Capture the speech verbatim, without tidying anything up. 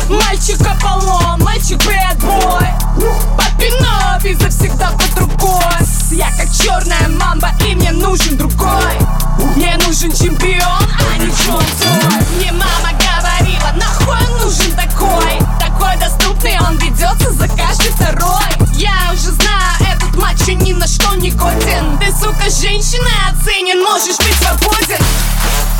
Мальчик Аполлон, мальчик bad boy. Папина виза всегда под рукой. Я как черная мамба, и мне нужен другой. Мне нужен чемпион, а не Джон Свой. Мне мама говорила, нахуй он нужен такой. Такой доступный, он ведется за каждый второй. Я уже знаю, этот мачо ни на что не годен. Ты, сука, женщина оценен, можешь быть свободен.